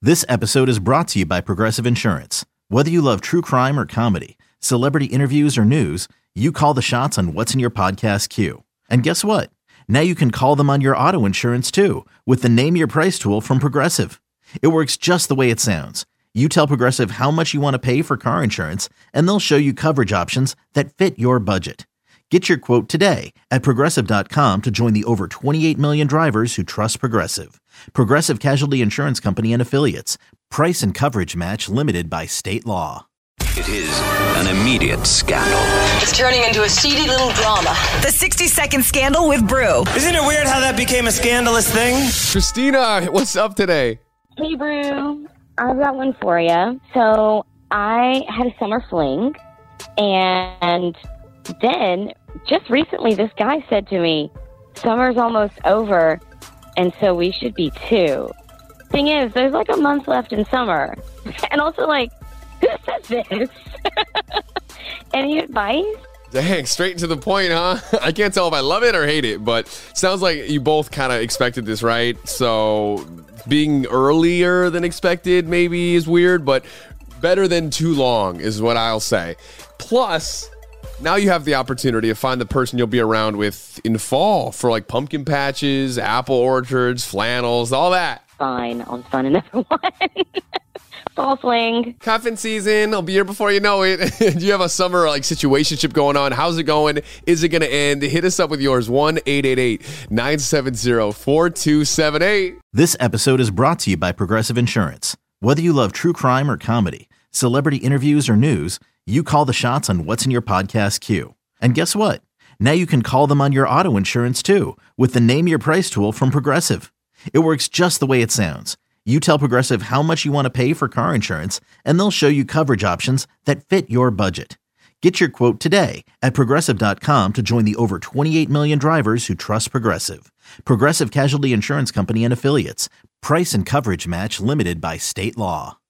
This episode is brought to you by Progressive Insurance. Whether you love true crime or comedy, celebrity interviews or news, you call the shots on what's in your podcast queue. And guess what? Now you can call them on your auto insurance too with the Name Your Price tool from Progressive. It works just the way it sounds. You tell Progressive how much you want to pay for car insurance, and they'll show you coverage options that fit your budget. Get your quote today at Progressive.com to join the over 28 million drivers who trust Progressive. Progressive Casualty Insurance Company and Affiliates. Price and coverage match limited by state law. It is an immediate scandal. It's turning into a seedy little drama. The 60-second scandal with Brew. Isn't it weird how that became a scandalous thing? Christina, what's up today? Hey, Brew. I've got one for you. So I had a summer fling, and then just recently this guy said to me, summer's almost over, and so we should be too. Thing is, there's like a month left in summer. And also, like, who says this? Any advice? Dang, straight to the point, huh? I can't tell if I love it or hate it, but sounds like you both kind of expected this, right? So being earlier than expected maybe is weird, but better than too long is what I'll say. Plus, now you have the opportunity to find the person you'll be around with in fall for like pumpkin patches, apple orchards, flannels, all that. Fine, I'll just find another one. Fall fling. Cuffing season. I'll be here before you know it. Do you have a summer like situationship going on? How's it going? Is it going to end? Hit us up with yours. 1-888-970-4278. This episode is brought to you by Progressive Insurance. Whether you love true crime or comedy, celebrity interviews or news, you call the shots on what's in your podcast queue. And guess what? Now you can call them on your auto insurance too with the Name Your Price tool from Progressive. It works just the way it sounds. You tell Progressive how much you want to pay for car insurance, and they'll show you coverage options that fit your budget. Get your quote today at Progressive.com to join the over 28 million drivers who trust Progressive. Progressive Casualty Insurance Company and Affiliates. Price and coverage match limited by state law.